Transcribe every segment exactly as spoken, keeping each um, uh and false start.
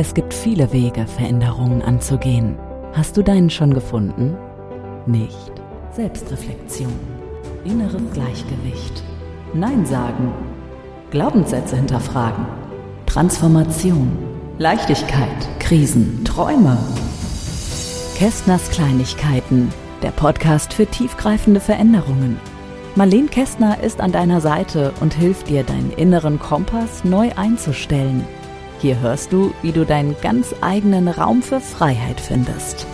Es gibt viele Wege, Veränderungen anzugehen. Hast du deinen schon gefunden? Nicht. Selbstreflexion, inneres Gleichgewicht, Nein sagen, Glaubenssätze hinterfragen, Transformation, Leichtigkeit, Krisen, Träume. Kästners Kleinigkeiten, der Podcast für tiefgreifende Veränderungen. Marlene Kästner ist an deiner Seite und hilft dir, deinen inneren Kompass neu einzustellen. Hier hörst du, wie du deinen ganz eigenen Raum für Freiheit findest.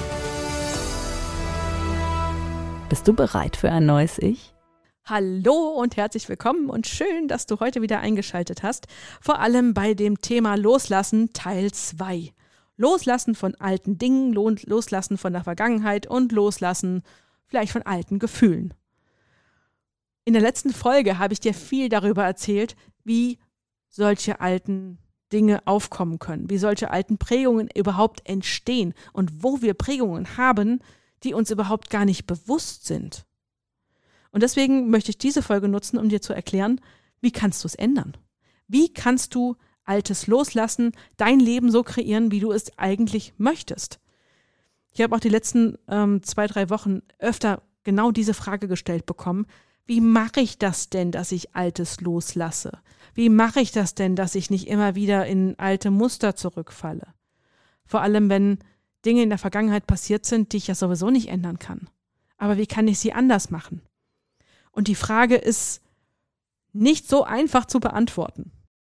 Bist du bereit für ein neues Ich? Hallo und herzlich willkommen und schön, dass du heute wieder eingeschaltet hast. Vor allem bei dem Thema Loslassen Teil zwei. Loslassen von alten Dingen, loslassen von der Vergangenheit und loslassen vielleicht von alten Gefühlen. In der letzten Folge habe ich dir viel darüber erzählt, wie solche alten Dinge aufkommen können, wie solche alten Prägungen überhaupt entstehen und wo wir Prägungen haben, die uns überhaupt gar nicht bewusst sind. Und deswegen möchte ich diese Folge nutzen, um dir zu erklären, wie kannst du es ändern? Wie kannst du Altes loslassen, dein Leben so kreieren, wie du es eigentlich möchtest? Ich habe auch die letzten ähm, zwei, drei Wochen öfter genau diese Frage gestellt bekommen. Wie mache ich das denn, dass ich Altes loslasse? Wie mache ich das denn, dass ich nicht immer wieder in alte Muster zurückfalle? Vor allem, wenn Dinge in der Vergangenheit passiert sind, die ich ja sowieso nicht ändern kann. Aber wie kann ich sie anders machen? Und die Frage ist nicht so einfach zu beantworten.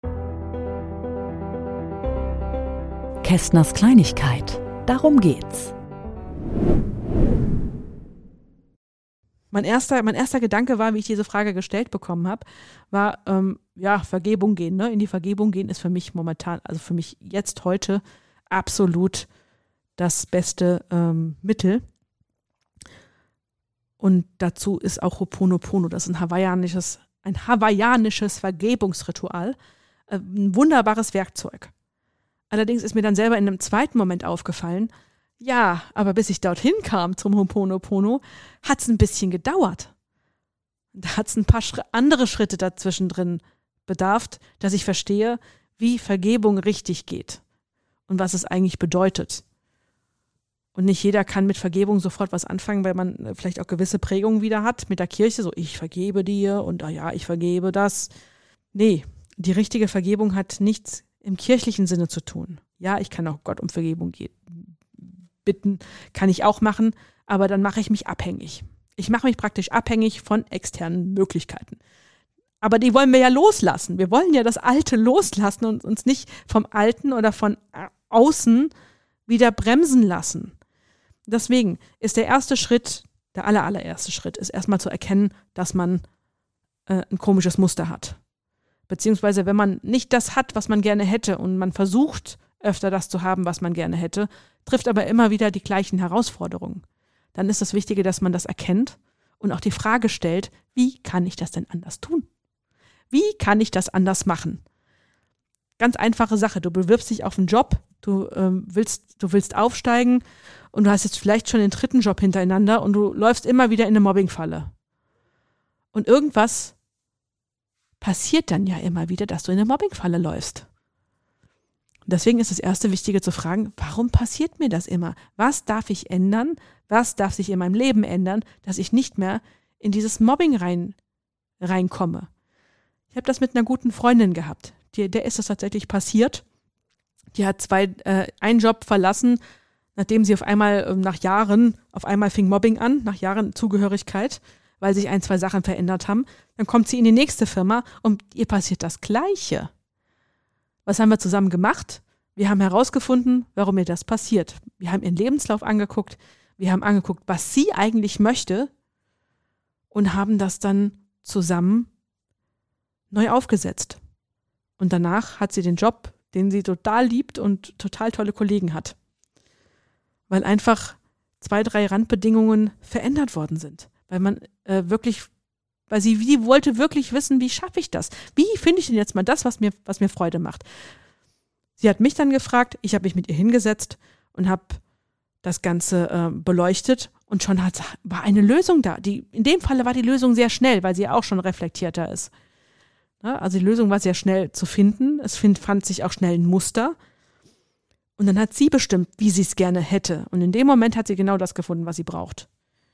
Kästners Kleinigkeit, darum geht's. Mein erster, mein erster Gedanke war, wie ich diese Frage gestellt bekommen habe, war, ähm, ja, Vergebung gehen. Ne? In die Vergebung gehen ist für mich momentan, also für mich jetzt heute absolut das beste ähm, Mittel. Und dazu ist auch Ho'oponopono, das ist ein hawaiianisches, ein hawaiianisches Vergebungsritual, äh, ein wunderbares Werkzeug. Allerdings ist mir dann selber in einem zweiten Moment aufgefallen, ja, aber bis ich dorthin kam zum Ho'oponopono, hat es ein bisschen gedauert. Da hat es ein paar Schri- andere Schritte dazwischen drin bedarf, dass ich verstehe, wie Vergebung richtig geht und was es eigentlich bedeutet. Und nicht jeder kann mit Vergebung sofort was anfangen, weil man vielleicht auch gewisse Prägungen wieder hat mit der Kirche, so ich vergebe dir und ah ja, ich vergebe das. Nee, die richtige Vergebung hat nichts im kirchlichen Sinne zu tun. Ja, ich kann auch Gott um Vergebung gehen. Bitten kann ich auch machen, aber dann mache ich mich abhängig. Ich mache mich praktisch abhängig von externen Möglichkeiten. Aber die wollen wir ja loslassen. Wir wollen ja das Alte loslassen und uns nicht vom Alten oder von außen wieder bremsen lassen. Deswegen ist der erste Schritt, der aller, allererste Schritt, ist erstmal zu erkennen, dass man äh, ein komisches Muster hat. Beziehungsweise wenn man nicht das hat, was man gerne hätte und man versucht, öfter das zu haben, was man gerne hätte, trifft aber immer wieder die gleichen Herausforderungen. Dann ist das Wichtige, dass man das erkennt und auch die Frage stellt, wie kann ich das denn anders tun? Wie kann ich das anders machen? Ganz einfache Sache, du bewirbst dich auf einen Job, du ähm, willst, du willst aufsteigen und du hast jetzt vielleicht schon den dritten Job hintereinander und du läufst immer wieder in eine Mobbingfalle. Und irgendwas passiert dann ja immer wieder, dass du in eine Mobbingfalle läufst. Deswegen ist das erste Wichtige zu fragen, warum passiert mir das immer? Was darf ich ändern? Was darf sich in meinem Leben ändern, dass ich nicht mehr in dieses Mobbing rein, reinkomme? Ich habe das mit einer guten Freundin gehabt. Die, der ist das tatsächlich passiert. Die hat zwei, äh, einen Job verlassen, nachdem sie auf einmal, äh, nach Jahren, auf einmal fing Mobbing an, nach Jahren Zugehörigkeit, weil sich ein, zwei Sachen verändert haben. Dann kommt sie in die nächste Firma und ihr passiert das Gleiche. Was haben wir zusammen gemacht? Wir haben herausgefunden, warum ihr das passiert. Wir haben ihren Lebenslauf angeguckt, wir haben angeguckt, was sie eigentlich möchte und haben das dann zusammen neu aufgesetzt. Und danach hat sie den Job, den sie total liebt und total tolle Kollegen hat. Weil einfach zwei, drei Randbedingungen verändert worden sind. Weil man äh, wirklich, weil sie, sie wollte wirklich wissen, wie schaffe ich das? Wie finde ich denn jetzt mal das, was mir, was mir Freude macht? Sie hat mich dann gefragt, ich habe mich mit ihr hingesetzt und habe das Ganze äh, beleuchtet und schon hat, war eine Lösung da. Die, in dem Falle war die Lösung sehr schnell, weil sie ja auch schon reflektierter ist. Ja, also die Lösung war sehr schnell zu finden. Es find, fand sich auch schnell ein Muster. Und dann hat sie bestimmt, wie sie es gerne hätte. Und in dem Moment hat sie genau das gefunden, was sie braucht.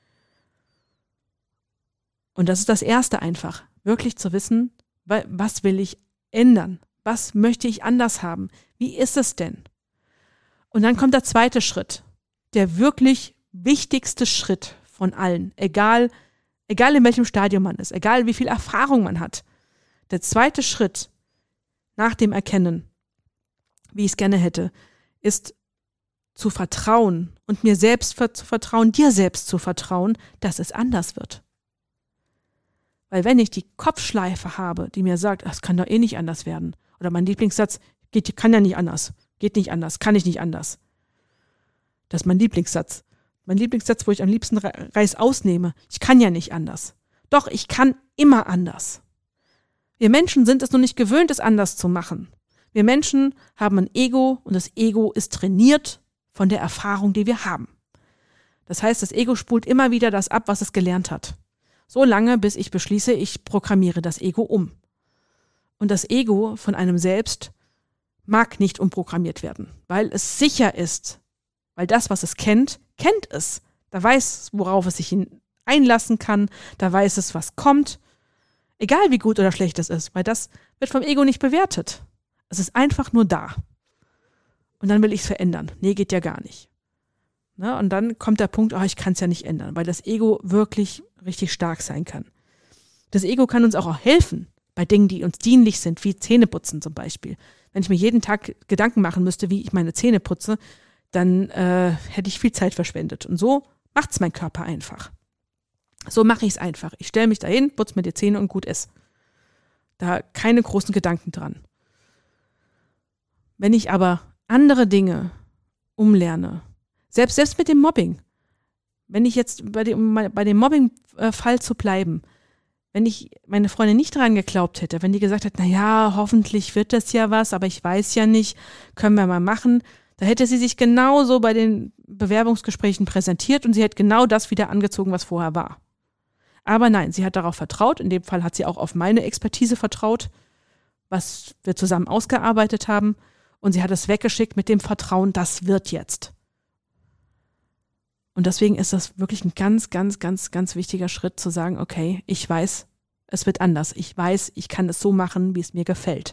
Und das ist das Erste einfach, wirklich zu wissen, was will ich ändern? Was möchte ich anders haben? Wie ist es denn? Und dann kommt der zweite Schritt, der wirklich wichtigste Schritt von allen, egal, egal in welchem Stadium man ist, egal wie viel Erfahrung man hat. Der zweite Schritt nach dem Erkennen, wie ich es gerne hätte, ist zu vertrauen und mir selbst zu vertrauen, dir selbst zu vertrauen, dass es anders wird. Weil wenn ich die Kopfschleife habe, die mir sagt, es kann doch eh nicht anders werden, oder mein Lieblingssatz, geht, kann ja nicht anders, geht nicht anders, kann ich nicht anders. Das ist mein Lieblingssatz. Mein Lieblingssatz, wo ich am liebsten Reis ausnehme. Ich kann ja nicht anders. Doch, ich kann immer anders. Wir Menschen sind es nur nicht gewöhnt, es anders zu machen. Wir Menschen haben ein Ego und das Ego ist trainiert von der Erfahrung, die wir haben. Das heißt, das Ego spult immer wieder das ab, was es gelernt hat. So lange, bis ich beschließe, ich programmiere das Ego um. Und das Ego von einem selbst mag nicht umprogrammiert werden, weil es sicher ist, weil das, was es kennt, kennt es. Da weiß es, worauf es sich einlassen kann, da weiß es, was kommt, egal wie gut oder schlecht es ist, weil das wird vom Ego nicht bewertet. Es ist einfach nur da. Und dann will ich es verändern. Nee, geht ja gar nicht. Ne? Und dann kommt der Punkt, oh, ich kann es ja nicht ändern, weil das Ego wirklich richtig stark sein kann. Das Ego kann uns auch helfen bei Dingen, die uns dienlich sind, wie Zähneputzen zum Beispiel. Wenn ich mir jeden Tag Gedanken machen müsste, wie ich meine Zähne putze, dann äh, hätte ich viel Zeit verschwendet. Und so macht es mein Körper einfach. So mache ich es einfach. Ich stelle mich dahin, putze mir die Zähne und gut ist. Da keine großen Gedanken dran. Wenn ich aber andere Dinge umlerne, selbst, selbst mit dem Mobbing, wenn ich jetzt bei dem, bei dem Mobbing-Fall zu bleiben, wenn ich meine Freundin nicht daran geglaubt hätte, wenn die gesagt hat, na ja, hoffentlich wird das ja was, aber ich weiß ja nicht, können wir mal machen, da hätte sie sich genauso bei den Bewerbungsgesprächen präsentiert und sie hätte genau das wieder angezogen, was vorher war. Aber nein, sie hat darauf vertraut, in dem Fall hat sie auch auf meine Expertise vertraut, was wir zusammen ausgearbeitet haben, und sie hat es weggeschickt mit dem Vertrauen, das wird jetzt. Und deswegen ist das wirklich ein ganz, ganz, ganz, ganz wichtiger Schritt zu sagen, okay, ich weiß, es wird anders. Ich weiß, ich kann es so machen, wie es mir gefällt.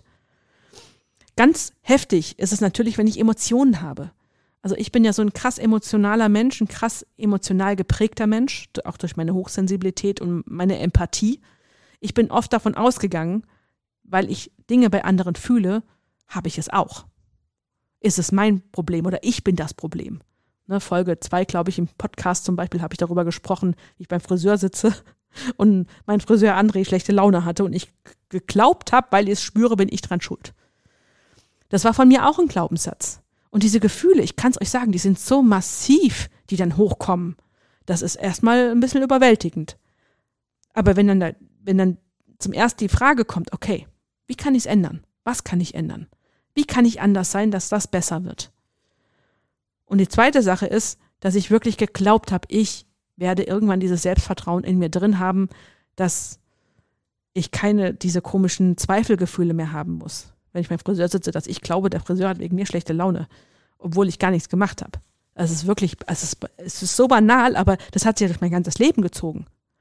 Ganz heftig ist es natürlich, wenn ich Emotionen habe. Also ich bin ja so ein krass emotionaler Mensch, ein krass emotional geprägter Mensch, auch durch meine Hochsensibilität und meine Empathie. Ich bin oft davon ausgegangen, weil ich Dinge bei anderen fühle, habe ich es auch. Ist es mein Problem oder ich bin das Problem? Ne, Folge zwei, glaube ich, im Podcast zum Beispiel habe ich darüber gesprochen, wie ich beim Friseur sitze und mein Friseur André schlechte Laune hatte und ich geglaubt habe, weil ich es spüre, bin ich dran schuld. Das war von mir auch ein Glaubenssatz. Und diese Gefühle, ich kann es euch sagen, die sind so massiv, die dann hochkommen. Das ist erstmal ein bisschen überwältigend. Aber wenn dann, da, wenn dann zum ersten die Frage kommt, okay, wie kann ich es ändern? Was kann ich ändern? Wie kann ich anders sein, dass das besser wird? Und die zweite Sache ist, dass ich wirklich geglaubt habe, ich werde irgendwann dieses Selbstvertrauen in mir drin haben, dass ich keine diese komischen Zweifelgefühle mehr haben muss. Wenn ich beim Friseur sitze, dass ich glaube, der Friseur hat wegen mir schlechte Laune, obwohl ich gar nichts gemacht habe. Es ist wirklich, es ist, es ist so banal, aber das hat sich ja durch mein ganzes Leben gezogen.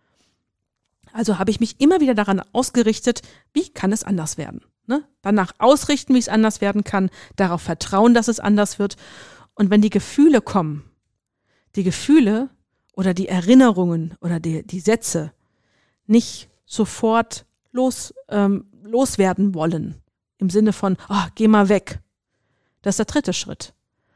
Also habe ich mich immer wieder daran ausgerichtet, wie kann es anders werden? Ne? Danach ausrichten, wie es anders werden kann, darauf vertrauen, dass es anders wird. Und wenn die Gefühle kommen, die Gefühle oder die Erinnerungen oder die, die Sätze nicht sofort los, ähm, loswerden wollen, im Sinne von, oh, geh mal weg. Das ist der dritte Schritt.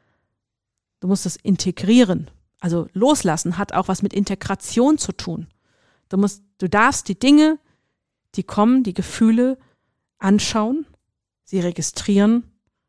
Du musst es integrieren. Also loslassen hat auch was mit Integration zu tun. Du musst, du darfst die Dinge, die kommen, die Gefühle anschauen, sie registrieren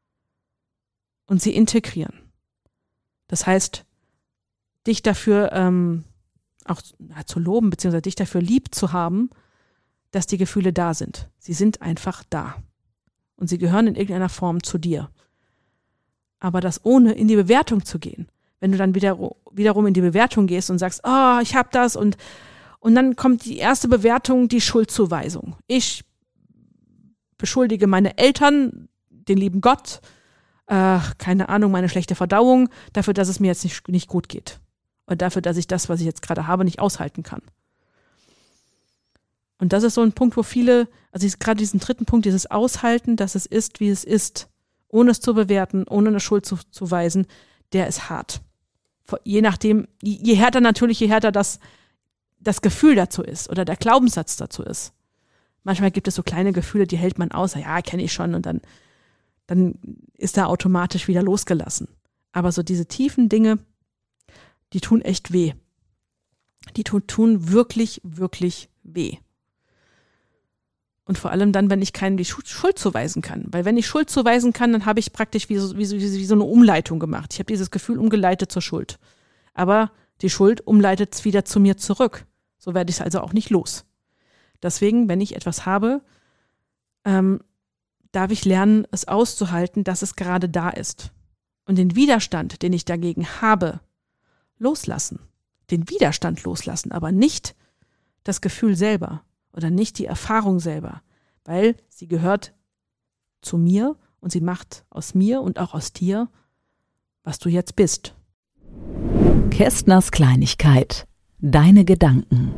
und sie integrieren. Das heißt, dich dafür ähm, auch ja, zu loben, beziehungsweise dich dafür lieb zu haben, dass die Gefühle da sind. Sie sind einfach da. Und sie gehören in irgendeiner Form zu dir. Aber das ohne in die Bewertung zu gehen. Wenn du dann wieder, wiederum in die Bewertung gehst und sagst, oh, ich habe das und, und dann kommt die erste Bewertung, die Schuldzuweisung. Ich beschuldige meine Eltern, den lieben Gott, äh, keine Ahnung, meine schlechte Verdauung, dafür, dass es mir jetzt nicht, nicht gut geht. Und dafür, dass ich das, was ich jetzt gerade habe, nicht aushalten kann. Und das ist so ein Punkt, wo viele, also gerade diesen dritten Punkt, dieses Aushalten, dass es ist, wie es ist, ohne es zu bewerten, ohne eine Schuld zu, zu weisen, der ist hart. Je nachdem, je härter natürlich, je härter das, das Gefühl dazu ist oder der Glaubenssatz dazu ist. Manchmal gibt es so kleine Gefühle, die hält man aus, ja, kenne ich schon und dann, dann ist da automatisch wieder losgelassen. Aber so diese tiefen Dinge, die tun echt weh. Die tun, tun wirklich, wirklich weh. Und vor allem dann, wenn ich keinem die Schuld zuweisen kann. Weil wenn ich Schuld zuweisen kann, dann habe ich praktisch wie so, wie so, wie so eine Umleitung gemacht. Ich habe dieses Gefühl umgeleitet zur Schuld. Aber die Schuld umleitet es wieder zu mir zurück. So werde ich es also auch nicht los. Deswegen, wenn ich etwas habe, ähm, darf ich lernen, es auszuhalten, dass es gerade da ist. Und den Widerstand, den ich dagegen habe, loslassen. Den Widerstand loslassen, aber nicht das Gefühl selber. Oder nicht die Erfahrung selber, weil sie gehört zu mir und sie macht aus mir und auch aus dir, was du jetzt bist. Kästners Kleinigkeit. Deine Gedanken.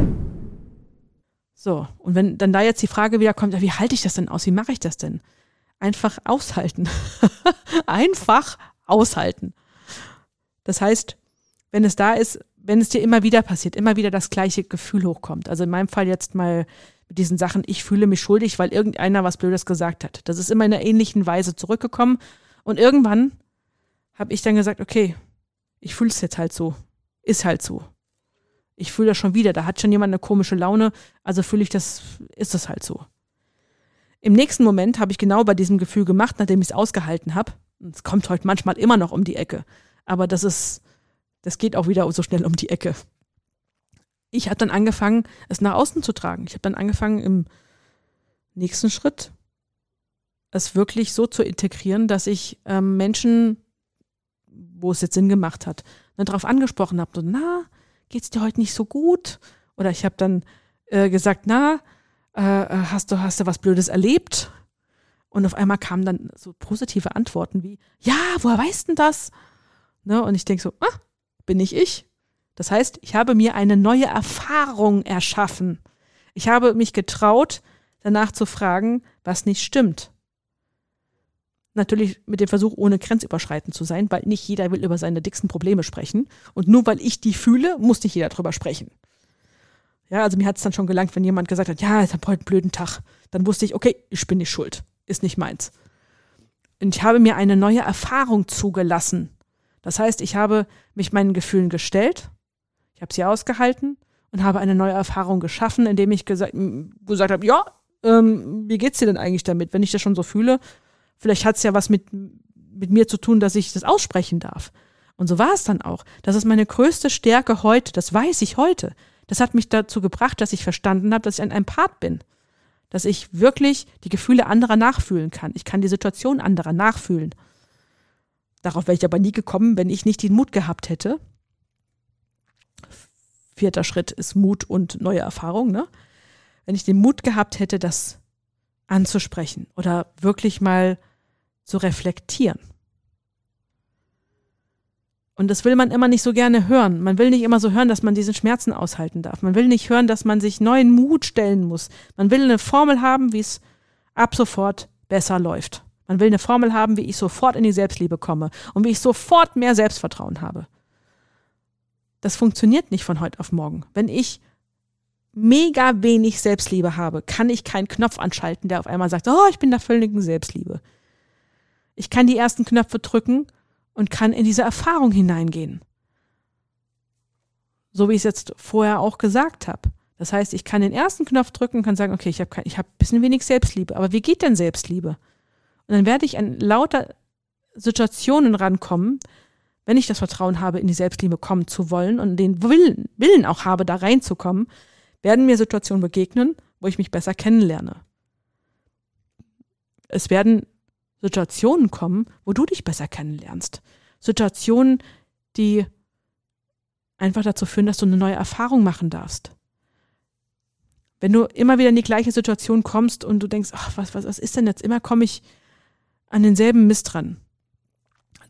So, und wenn dann da jetzt die Frage wieder kommt, ja, wie halte ich das denn aus? Wie mache ich das denn? Einfach aushalten. Einfach aushalten. Das heißt, wenn es da ist, wenn es dir immer wieder passiert, immer wieder das gleiche Gefühl hochkommt. Also in meinem Fall jetzt mal mit diesen Sachen, ich fühle mich schuldig, weil irgendeiner was Blödes gesagt hat. Das ist immer in einer ähnlichen Weise zurückgekommen. Und irgendwann habe ich dann gesagt, okay, ich fühle es jetzt halt so. Ist halt so. Ich fühle das schon wieder. Da hat schon jemand eine komische Laune. Also fühle ich das, ist das halt so. Im nächsten Moment habe ich genau bei diesem Gefühl gemacht, nachdem ich es ausgehalten habe. Es kommt heute manchmal immer noch um die Ecke. Aber das ist... Das geht auch wieder so schnell um die Ecke. Ich habe dann angefangen, es nach außen zu tragen. Ich habe dann angefangen, im nächsten Schritt es wirklich so zu integrieren, dass ich ähm, Menschen, wo es jetzt Sinn gemacht hat, dann darauf angesprochen habe, so, na, geht's dir heute nicht so gut? Oder ich habe dann äh, gesagt, na, äh, hast du, hast du was Blödes erlebt? Und auf einmal kamen dann so positive Antworten wie, ja, woher weißt denn das? Ne? Und ich denke so, ah, bin ich ich. Das heißt, ich habe mir eine neue Erfahrung erschaffen. Ich habe mich getraut, danach zu fragen, was nicht stimmt. Natürlich mit dem Versuch, ohne grenzüberschreitend zu sein, weil nicht jeder will über seine dicksten Probleme sprechen. Und nur weil ich die fühle, muss nicht jeder drüber sprechen. Ja, also mir hat es dann schon gelangt, wenn jemand gesagt hat, ja, ich habe heute einen blöden Tag. Dann wusste ich, okay, ich bin nicht schuld. Ist nicht meins. Und ich habe mir eine neue Erfahrung zugelassen. Das heißt, ich habe mich meinen Gefühlen gestellt, ich habe sie ausgehalten und habe eine neue Erfahrung geschaffen, indem ich gesagt, gesagt habe, ja, ähm, wie geht's dir denn eigentlich damit, wenn ich das schon so fühle? Vielleicht hat es ja was mit, mit mir zu tun, dass ich das aussprechen darf. Und so war es dann auch. Das ist meine größte Stärke heute, das weiß ich heute. Das hat mich dazu gebracht, dass ich verstanden habe, dass ich ein Empath bin. Dass ich wirklich die Gefühle anderer nachfühlen kann. Ich kann die Situation anderer nachfühlen. Darauf wäre ich aber nie gekommen, wenn ich nicht den Mut gehabt hätte. Vierter Schritt ist Mut und neue Erfahrung, ne? Wenn ich den Mut gehabt hätte, das anzusprechen oder wirklich mal zu reflektieren. Und das will man immer nicht so gerne hören. Man will nicht immer so hören, dass man diesen Schmerzen aushalten darf. Man will nicht hören, dass man sich neuen Mut stellen muss. Man will eine Formel haben, wie es ab sofort besser läuft. Man will eine Formel haben, wie ich sofort in die Selbstliebe komme und wie ich sofort mehr Selbstvertrauen habe. Das funktioniert nicht von heute auf morgen. Wenn ich mega wenig Selbstliebe habe, kann ich keinen Knopf anschalten, der auf einmal sagt, oh, ich bin der völligen Selbstliebe. Ich kann die ersten Knöpfe drücken und kann in diese Erfahrung hineingehen. So wie ich es jetzt vorher auch gesagt habe. Das heißt, ich kann den ersten Knopf drücken und kann sagen, okay, ich habe ich hab ein bisschen wenig Selbstliebe. Aber wie geht denn Selbstliebe? Und dann werde ich an lauter Situationen rankommen, wenn ich das Vertrauen habe, in die Selbstliebe kommen zu wollen und den Willen, Willen auch habe, da reinzukommen, werden mir Situationen begegnen, wo ich mich besser kennenlerne. Es werden Situationen kommen, wo du dich besser kennenlernst. Situationen, die einfach dazu führen, dass du eine neue Erfahrung machen darfst. Wenn du immer wieder in die gleiche Situation kommst und du denkst, ach, was, was, was ist denn jetzt? Immer komme ich an denselben Mist dran.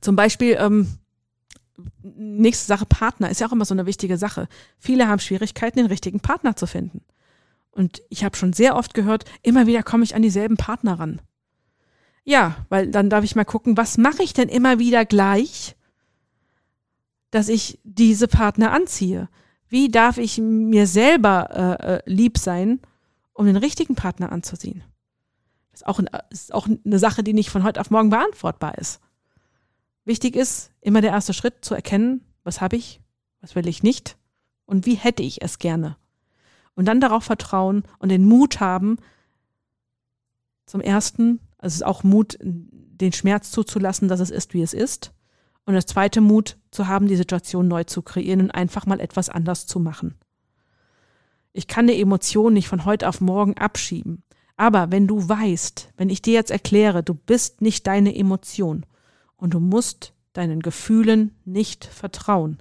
Zum Beispiel, ähm, nächste Sache, Partner ist ja auch immer so eine wichtige Sache. Viele haben Schwierigkeiten, den richtigen Partner zu finden. Und ich habe schon sehr oft gehört, immer wieder komme ich an dieselben Partner ran. Ja, weil dann darf ich mal gucken, was mache ich denn immer wieder gleich, dass ich diese Partner anziehe? Wie darf ich mir selber äh, lieb sein, um den richtigen Partner anzuziehen? Das ist auch, ein, ist auch eine Sache, die nicht von heute auf morgen beantwortbar ist. Wichtig ist, immer der erste Schritt zu erkennen, was habe ich, was will ich nicht und wie hätte ich es gerne. Und dann darauf vertrauen und den Mut haben, zum Ersten, also es ist auch Mut, den Schmerz zuzulassen, dass es ist, wie es ist. Und das zweite, Mut zu haben, die Situation neu zu kreieren und einfach mal etwas anders zu machen. Ich kann eine Emotion nicht von heute auf morgen abschieben. Aber wenn du weißt, wenn ich dir jetzt erkläre, du bist nicht deine Emotion, und du musst deinen Gefühlen nicht vertrauen.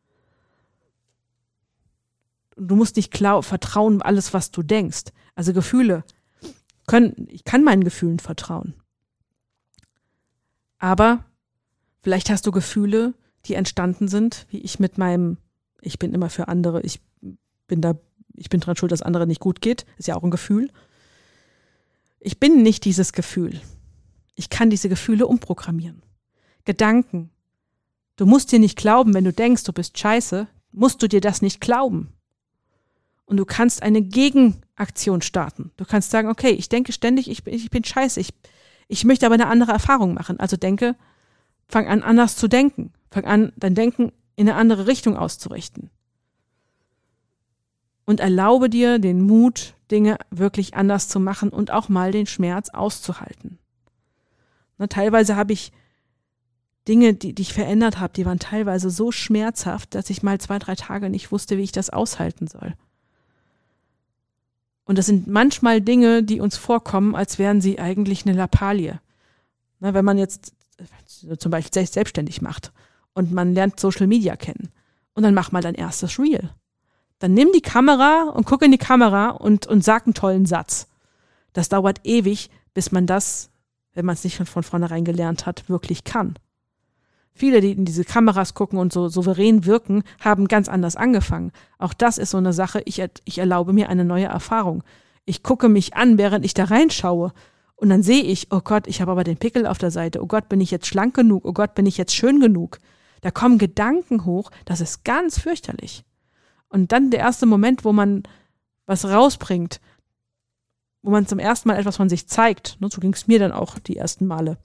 Du musst nicht klar, vertrauen, alles, was du denkst. Also Gefühle können, ich kann meinen Gefühlen vertrauen. Aber vielleicht hast du Gefühle, die entstanden sind, wie ich mit meinem, ich bin immer für andere, ich bin da, ich bin dran schuld, dass anderen nicht gut geht. Ist ja auch ein Gefühl. Ich bin nicht dieses Gefühl. Ich kann diese Gefühle umprogrammieren. Gedanken. Du musst dir nicht glauben, wenn du denkst, du bist scheiße, musst du dir das nicht glauben. Und du kannst eine Gegenaktion starten. Du kannst sagen, okay, ich denke ständig, ich bin, ich bin scheiße, ich, ich möchte aber eine andere Erfahrung machen. Also denke, fang an, anders zu denken. Fang an, dein Denken in eine andere Richtung auszurichten. Und erlaube dir den Mut, Dinge wirklich anders zu machen und auch mal den Schmerz auszuhalten. Na, teilweise habe ich Dinge, die, die ich verändert habe, die waren teilweise so schmerzhaft, dass ich mal zwei, drei Tage nicht wusste, wie ich das aushalten soll. Und das sind manchmal Dinge, die uns vorkommen, als wären sie eigentlich eine Lappalie. Na, wenn man jetzt zum Beispiel sich selbstständig macht und man lernt Social Media kennen und dann mach mal dein erstes Reel. Dann nimm die Kamera und guck in die Kamera und, und sag einen tollen Satz. Das dauert ewig, bis man das, wenn man es nicht von vornherein gelernt hat, wirklich kann. Viele, die in diese Kameras gucken und so souverän wirken, haben ganz anders angefangen. Auch das ist so eine Sache, ich, ich erlaube mir eine neue Erfahrung. Ich gucke mich an, während ich da reinschaue und dann sehe ich, oh Gott, ich habe aber den Pickel auf der Seite, oh Gott, bin ich jetzt schlank genug, oh Gott, bin ich jetzt schön genug. Da kommen Gedanken hoch, das ist ganz fürchterlich. Und dann der erste Moment, wo man was rausbringt, wo man zum ersten Mal etwas von sich zeigt, so ging es mir dann auch die ersten Male,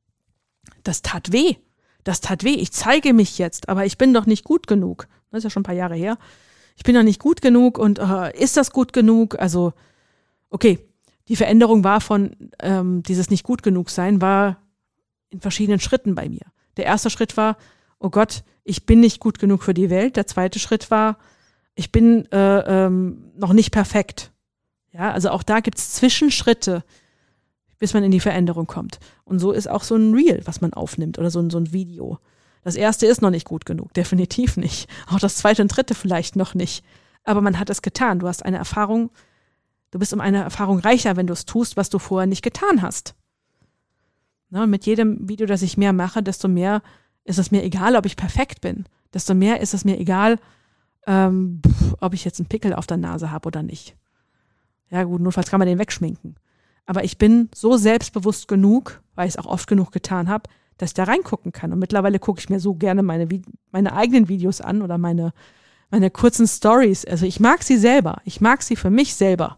das tat weh. Das tat weh, ich zeige mich jetzt, aber ich bin doch nicht gut genug. Das ist ja schon ein paar Jahre her. Ich bin doch nicht gut genug und äh, ist das gut genug? Also, okay, die Veränderung war von ähm, dieses nicht gut genug sein, war in verschiedenen Schritten bei mir. Der erste Schritt war, oh Gott, ich bin nicht gut genug für die Welt. Der zweite Schritt war, ich bin äh, ähm, noch nicht perfekt. Ja, also auch da gibt es Zwischenschritte, bis man in die Veränderung kommt. Und so ist auch so ein Reel, was man aufnimmt oder so ein, so ein Video. Das erste ist noch nicht gut genug, definitiv nicht. Auch das zweite und dritte vielleicht noch nicht. Aber man hat es getan. Du hast eine Erfahrung, du bist um eine Erfahrung reicher, wenn du es tust, was du vorher nicht getan hast. Na, und mit jedem Video, das ich mehr mache, desto mehr ist es mir egal, ob ich perfekt bin. Desto mehr ist es mir egal, ähm, ob ich jetzt einen Pickel auf der Nase habe oder nicht. Ja gut, notfalls kann man den wegschminken. Aber ich bin so selbstbewusst genug, weil ich es auch oft genug getan habe, dass ich da reingucken kann. Und mittlerweile gucke ich mir so gerne meine, meine eigenen Videos an oder meine, meine kurzen Stories. Also ich mag sie selber. Ich mag sie für mich selber.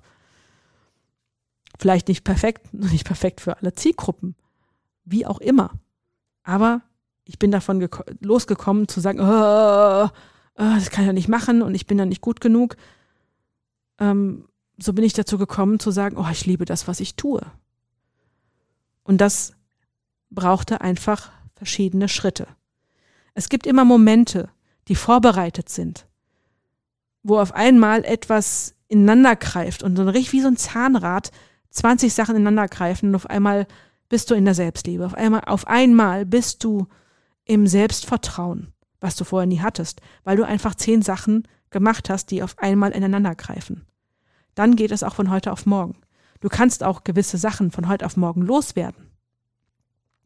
Vielleicht nicht perfekt, nicht perfekt für alle Zielgruppen. Wie auch immer. Aber ich bin davon geko- losgekommen zu sagen, oh, oh, das kann ich ja nicht machen und ich bin ja nicht gut genug. Ähm, so bin ich dazu gekommen zu sagen, oh, ich liebe das, was ich tue. Und das brauchte einfach verschiedene Schritte. Es gibt immer Momente, die vorbereitet sind, wo auf einmal etwas ineinander greift und so richtig wie so ein Zahnrad zwanzig Sachen ineinander greifen und auf einmal bist du in der Selbstliebe. Auf einmal, auf einmal bist du im Selbstvertrauen, was du vorher nie hattest, weil du einfach zehn Sachen gemacht hast, die auf einmal ineinander greifen. Dann geht es auch von heute auf morgen. Du kannst auch gewisse Sachen von heute auf morgen loswerden.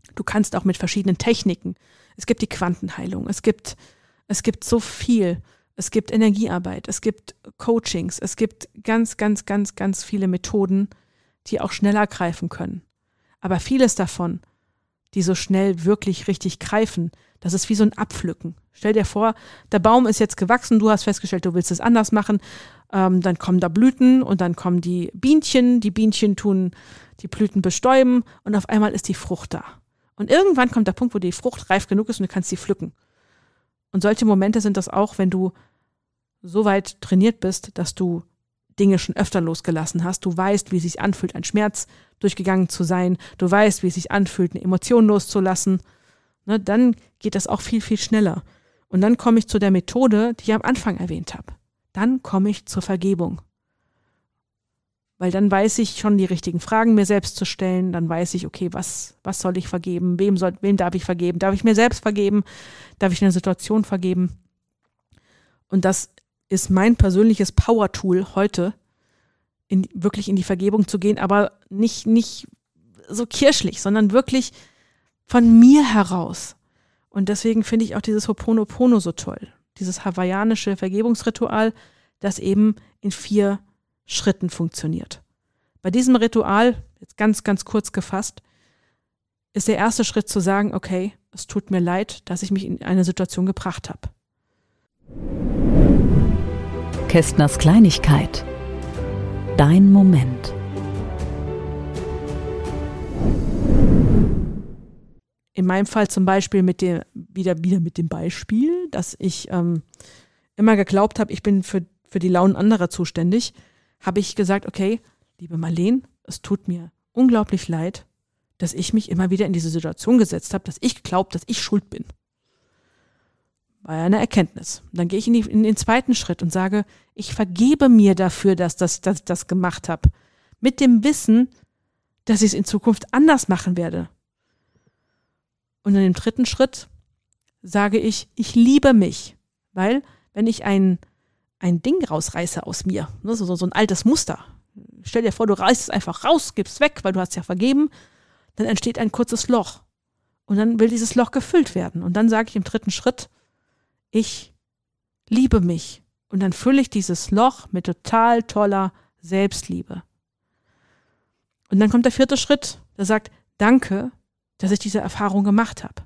Du kannst auch mit verschiedenen Techniken. Es gibt die Quantenheilung, es gibt, es gibt so viel. Es gibt Energiearbeit, es gibt Coachings, es gibt ganz, ganz, ganz, ganz viele Methoden, die auch schneller greifen können. Aber vieles davon, die so schnell wirklich richtig greifen, das ist wie so ein Abpflücken. Stell dir vor, der Baum ist jetzt gewachsen, du hast festgestellt, du willst es anders machen, ähm, dann kommen da Blüten und dann kommen die Bienchen, die Bienchen tun die Blüten bestäuben und auf einmal ist die Frucht da. Und irgendwann kommt der Punkt, wo die Frucht reif genug ist und du kannst sie pflücken. Und solche Momente sind das auch, wenn du so weit trainiert bist, dass du Dinge schon öfter losgelassen hast. Du weißt, wie es sich anfühlt, ein Schmerz durchgegangen zu sein. Du weißt, wie es sich anfühlt, eine Emotion loszulassen. Ne, dann geht das auch viel, viel schneller. Und dann komme ich zu der Methode, die ich am Anfang erwähnt habe. Dann komme ich zur Vergebung. Weil dann weiß ich schon die richtigen Fragen mir selbst zu stellen. Dann weiß ich, okay, was, was soll ich vergeben? Wem soll, wem darf ich vergeben? Darf ich mir selbst vergeben? Darf ich eine Situation vergeben? Und das ist mein persönliches Power-Tool heute, in, wirklich in die Vergebung zu gehen, aber nicht, nicht so kirschlich, sondern wirklich von mir heraus. Und deswegen finde ich auch dieses Ho'oponopono so toll. Dieses hawaiianische Vergebungsritual, das eben in vier Schritten funktioniert. Bei diesem Ritual, jetzt ganz, ganz kurz gefasst, ist der erste Schritt zu sagen, okay, es tut mir leid, dass ich mich in eine Situation gebracht habe. Kästners Kleinigkeit. Dein Moment. In meinem Fall zum Beispiel mit dem, wieder, wieder mit dem Beispiel, dass ich ähm, immer geglaubt habe, ich bin für, für die Launen anderer zuständig, habe ich gesagt, okay, liebe Marleen, es tut mir unglaublich leid, dass ich mich immer wieder in diese Situation gesetzt habe, dass ich glaube, dass ich schuld bin. War ja eine Erkenntnis. Und dann gehe ich in, die, in den zweiten Schritt und sage, ich vergebe mir dafür, dass ich das, dass, das gemacht habe. Mit dem Wissen, dass ich es in Zukunft anders machen werde. Und in dem dritten Schritt sage ich, ich liebe mich. Weil, wenn ich ein, ein Ding rausreiße aus mir, ne, so, so ein altes Muster, stell dir vor, du reißt es einfach raus, gibst es weg, weil du hast ja vergeben, dann entsteht ein kurzes Loch. Und dann will dieses Loch gefüllt werden. Und dann sage ich im dritten Schritt, ich liebe mich. Und dann fülle ich dieses Loch mit total toller Selbstliebe. Und dann kommt der vierte Schritt, der sagt, danke, dass ich diese Erfahrung gemacht habe.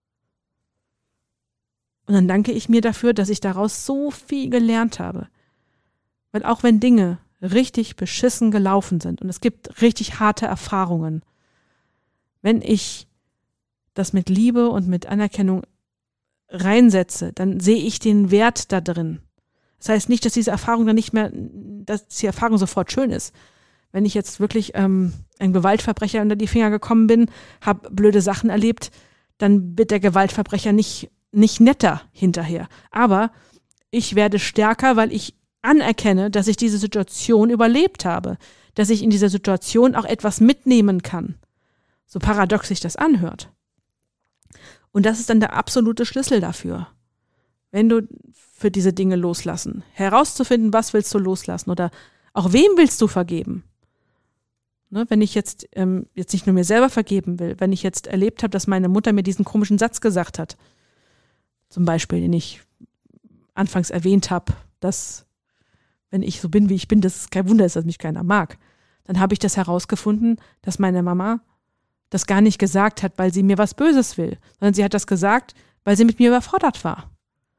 Und dann danke ich mir dafür, dass ich daraus so viel gelernt habe. Weil auch wenn Dinge richtig beschissen gelaufen sind und es gibt richtig harte Erfahrungen, wenn ich das mit Liebe und mit Anerkennung reinsetze, dann sehe ich den Wert da drin. Das heißt nicht, dass diese Erfahrung dann nicht mehr, dass die Erfahrung sofort schön ist. Wenn ich jetzt wirklich ähm, ein Gewaltverbrecher unter die Finger gekommen bin, habe blöde Sachen erlebt, dann wird der Gewaltverbrecher nicht, nicht netter hinterher. Aber ich werde stärker, weil ich anerkenne, dass ich diese Situation überlebt habe, dass ich in dieser Situation auch etwas mitnehmen kann. So paradox sich das anhört. Und das ist dann der absolute Schlüssel dafür. Wenn du für diese Dinge loslassen, herauszufinden, was willst du loslassen oder auch wem willst du vergeben. Ne, wenn ich jetzt, ähm, jetzt nicht nur mir selber vergeben will, wenn ich jetzt erlebt habe, dass meine Mutter mir diesen komischen Satz gesagt hat, zum Beispiel, den ich anfangs erwähnt habe, dass wenn ich so bin, wie ich bin, dass es kein Wunder ist, dass mich keiner mag, dann habe ich das herausgefunden, dass meine Mama das gar nicht gesagt hat, weil sie mir was Böses will, sondern sie hat das gesagt, weil sie mit mir überfordert war.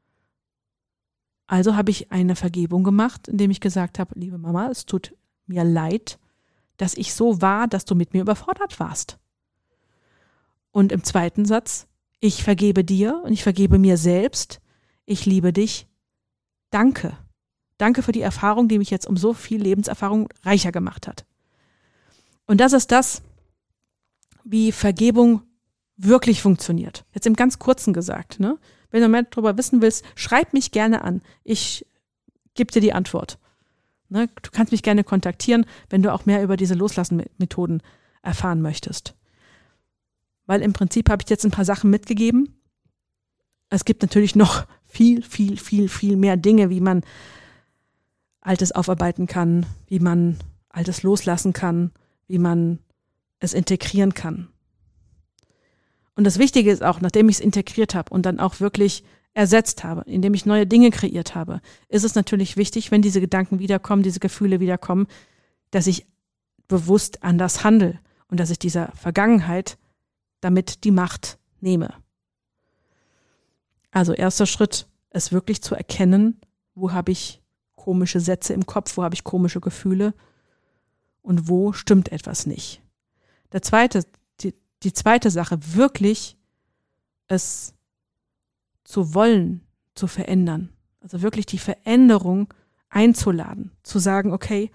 Also habe ich eine Vergebung gemacht, indem ich gesagt habe, liebe Mama, es tut mir leid, dass ich so war, dass du mit mir überfordert warst. Und im zweiten Satz, ich vergebe dir und ich vergebe mir selbst, ich liebe dich, danke. Danke für die Erfahrung, die mich jetzt um so viel Lebenserfahrung reicher gemacht hat. Und das ist das, wie Vergebung wirklich funktioniert. Jetzt im ganz Kurzen gesagt, ne? Wenn du mehr darüber wissen willst, schreib mich gerne an. Ich gebe dir die Antwort. Ne? Du kannst mich gerne kontaktieren, wenn du auch mehr über diese Loslassen-Methoden erfahren möchtest. Weil im Prinzip habe ich jetzt ein paar Sachen mitgegeben. Es gibt natürlich noch viel, viel, viel, viel mehr Dinge, wie man Altes aufarbeiten kann, wie man Altes loslassen kann, wie man es integrieren kann. Und das Wichtige ist auch, nachdem ich es integriert habe und dann auch wirklich ersetzt habe, indem ich neue Dinge kreiert habe, ist es natürlich wichtig, wenn diese Gedanken wiederkommen, diese Gefühle wiederkommen, dass ich bewusst anders handle und dass ich dieser Vergangenheit damit die Macht nehme. Also erster Schritt, es wirklich zu erkennen, wo habe ich komische Sätze im Kopf, wo habe ich komische Gefühle und wo stimmt etwas nicht. Der zweite, die, die zweite Sache, wirklich es zu wollen, zu verändern. Also wirklich die Veränderung einzuladen, zu sagen, okay,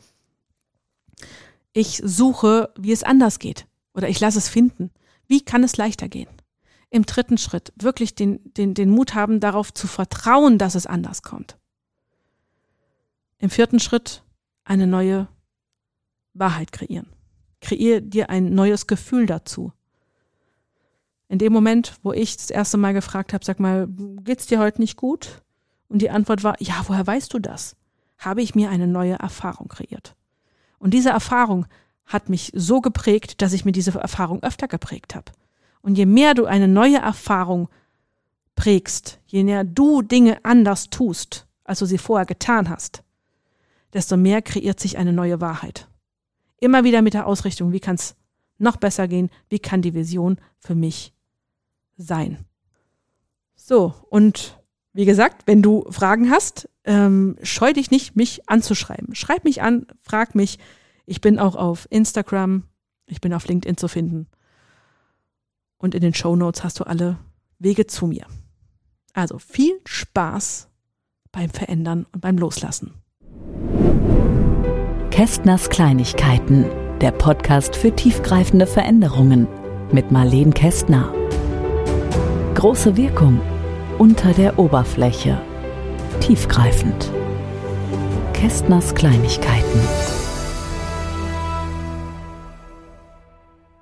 ich suche, wie es anders geht oder ich lasse es finden. Wie kann es leichter gehen? Im dritten Schritt wirklich den, den, den Mut haben, darauf zu vertrauen, dass es anders kommt. Im vierten Schritt eine neue Wahrheit kreieren. Kreier dir ein neues Gefühl dazu. In dem Moment, wo ich das erste Mal gefragt habe, sag mal, geht's dir heute nicht gut? Und die Antwort war, ja, woher weißt du das? Habe ich mir eine neue Erfahrung kreiert. Und diese Erfahrung hat mich so geprägt, dass ich mir diese Erfahrung öfter geprägt habe. Und je mehr du eine neue Erfahrung prägst, je mehr du Dinge anders tust, als du sie vorher getan hast, desto mehr kreiert sich eine neue Wahrheit. Immer wieder mit der Ausrichtung, wie kann es noch besser gehen, wie kann die Vision für mich sein. So, und wie gesagt, wenn du Fragen hast, ähm, scheu dich nicht, mich anzuschreiben. Schreib mich an, frag mich. Ich bin auch auf Instagram, ich bin auf LinkedIn zu finden. Und in den Shownotes hast du alle Wege zu mir. Also viel Spaß beim Verändern und beim Loslassen. Kästners Kleinigkeiten, der Podcast für tiefgreifende Veränderungen mit Marleen Kästner. Große Wirkung unter der Oberfläche. Tiefgreifend. Kästners Kleinigkeiten.